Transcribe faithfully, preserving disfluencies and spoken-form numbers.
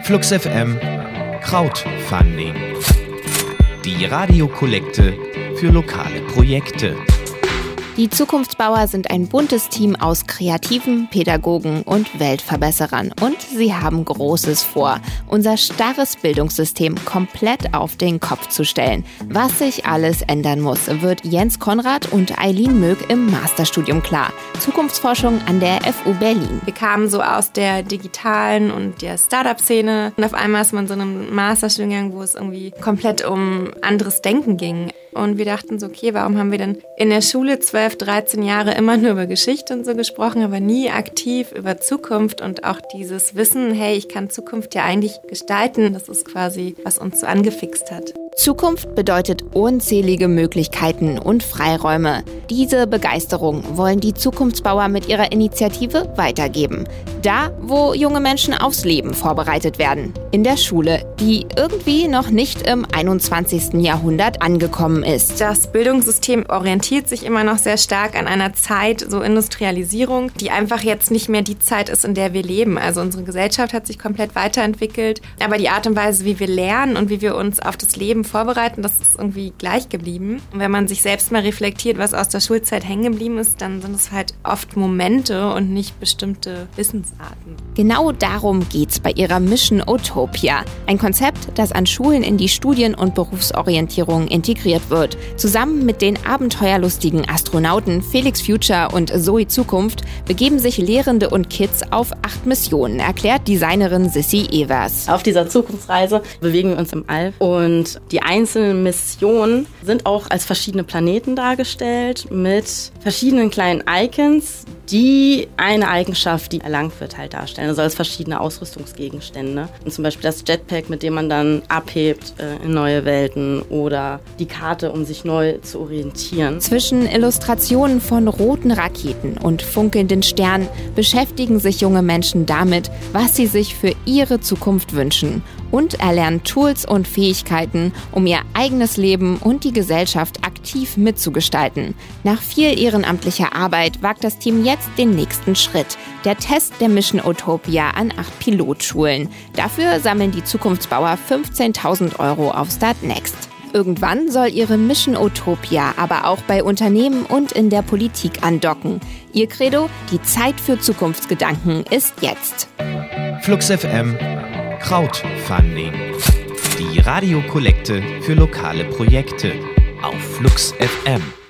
Flux F M Crowdfunding. Die Radiokollekte für lokale Projekte. Die Zukunftsbauer sind ein buntes Team aus Kreativen, Pädagogen und Weltverbesserern. Und sie haben Großes vor, unser starres Bildungssystem komplett auf den Kopf zu stellen. Was sich alles ändern muss, wird Jens Konrad und Eileen Möck im Masterstudium klar. Zukunftsforschung an der F U Berlin. Wir kamen so aus der digitalen und der Startup-Szene. Und auf einmal ist man in so einem Masterstudiengang, wo es irgendwie komplett um anderes Denken ging. Und wir dachten so, okay, warum haben wir denn in der Schule zwölf, dreizehn Jahre immer nur über Geschichte und so gesprochen, aber nie aktiv über Zukunft und auch dieses Wissen, hey, ich kann Zukunft ja eigentlich gestalten. Das ist quasi, was uns so angefixt hat. Zukunft bedeutet unzählige Möglichkeiten und Freiräume. Diese Begeisterung wollen die Zukunftsbauer mit ihrer Initiative weitergeben. Da, wo junge Menschen aufs Leben vorbereitet werden. In der Schule, die irgendwie noch nicht im einundzwanzigsten Jahrhundert angekommen ist. Das Bildungssystem orientiert sich immer noch sehr stark an einer Zeit, so Industrialisierung, die einfach jetzt nicht mehr die Zeit ist, in der wir leben. Also unsere Gesellschaft hat sich komplett weiterentwickelt, aber die Art und Weise, wie wir lernen und wie wir uns auf das Leben vorbereiten, das ist irgendwie gleich geblieben. Und wenn man sich selbst mal reflektiert, was aus der Schulzeit hängen geblieben ist, dann sind es halt oft Momente und nicht bestimmte Wissensarten. Genau darum geht's bei ihrer Mission Utopia. Ein Konzept, das an Schulen in die Studien- und Berufsorientierung integriert wird. Zusammen mit den abenteuerlustigen Astronauten Felix Future und Zoe Zukunft begeben sich Lehrende und Kids auf acht Missionen, erklärt Designerin Sissy Evers. Auf dieser Zukunftsreise bewegen wir uns im All und die einzelnen Missionen sind auch als verschiedene Planeten dargestellt mit verschiedenen kleinen Icons, die eine Eigenschaft, die erlangt wird, halt darstellen. Also als verschiedene Ausrüstungsgegenstände. Und zum Beispiel das Jetpack, mit dem man dann abhebt äh, in neue Welten, oder die Karte, um sich neu zu orientieren. Zwischen Illustrationen von roten Raketen und funkelnden Sternen beschäftigen sich junge Menschen damit, was sie sich für ihre Zukunft wünschen, und erlernen Tools und Fähigkeiten, um ihr eigenes Leben und die Gesellschaft aktiv mitzugestalten. Nach viel ehrenamtlicher Arbeit wagt das Team jetzt den nächsten Schritt: der Test der Mission Utopia an acht Pilotschulen. Dafür sammeln die Zukunftsbauer fünfzehntausend Euro auf Start Next. Irgendwann soll ihre Mission Utopia aber auch bei Unternehmen und in der Politik andocken. Ihr Credo: die Zeit für Zukunftsgedanken ist jetzt. Flux F M Crowdfunding. Die Radiokollekte für lokale Projekte auf Flux F M.